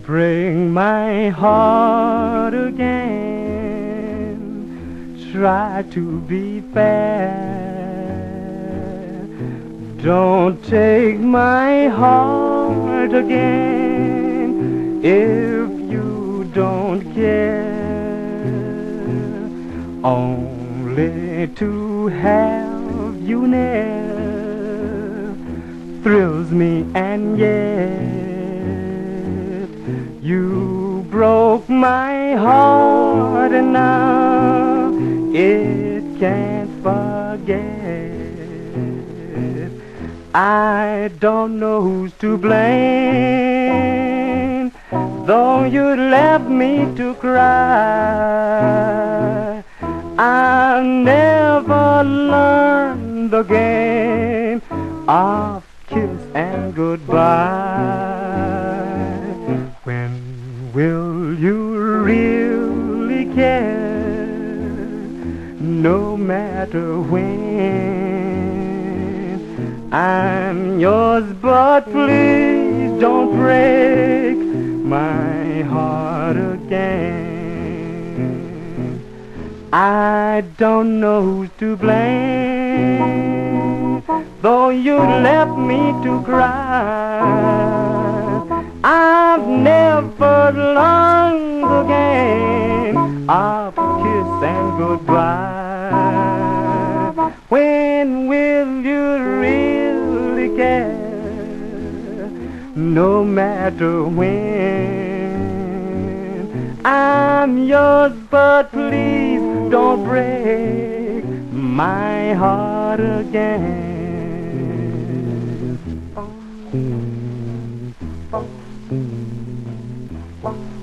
break my heart again. Try to be fair. Don't take my heart again if you don't care. Only to have you near thrills me, and yet you broke my heart, and now it can't forget. I don't know who's to blame, though you left me to cry. I'll never learn the game of kiss and goodbye. When will you really care? No matter when. I'm yours, but please don't break my heart again. I don't know who's to blame, though you left me to cry. I've never learned the game of kiss and goodbye. When will you really care? No matter when. I'm yours, but please don't break my heart again.